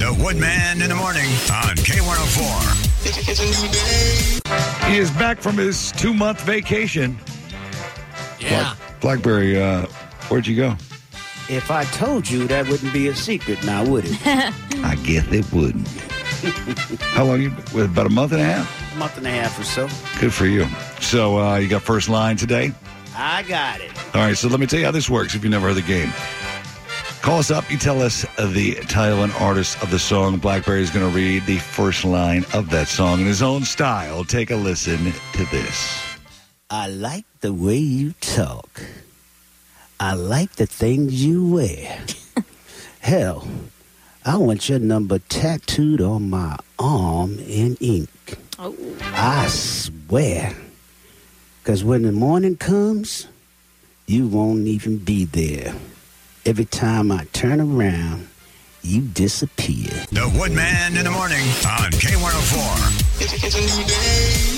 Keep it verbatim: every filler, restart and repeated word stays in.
The Woodman in the morning on K one oh four. It's, it's a new day. He is back from his two-month vacation. Yeah. Black, Blackberry, uh, where'd you go? If I told you, that wouldn't be a secret now, would it? I guess it wouldn't. How long you been? About a month and a half? A month and a half or so. Good for you. So uh, you got first line today? I got it. All right, so let me tell you how this works if you've never heard the game. Call us up. You tell us the title and artist of the song. Blackberry is going to read the first line of that song in his own style. Take a listen to this. I like the way you talk. I like the things you wear. Hell, I want your number tattooed on my arm in ink. Oh. I swear. Because when the morning comes, you won't even be there. Every time I turn around, you disappear. The Woodman in the morning on K one oh four. It's, it's a new day.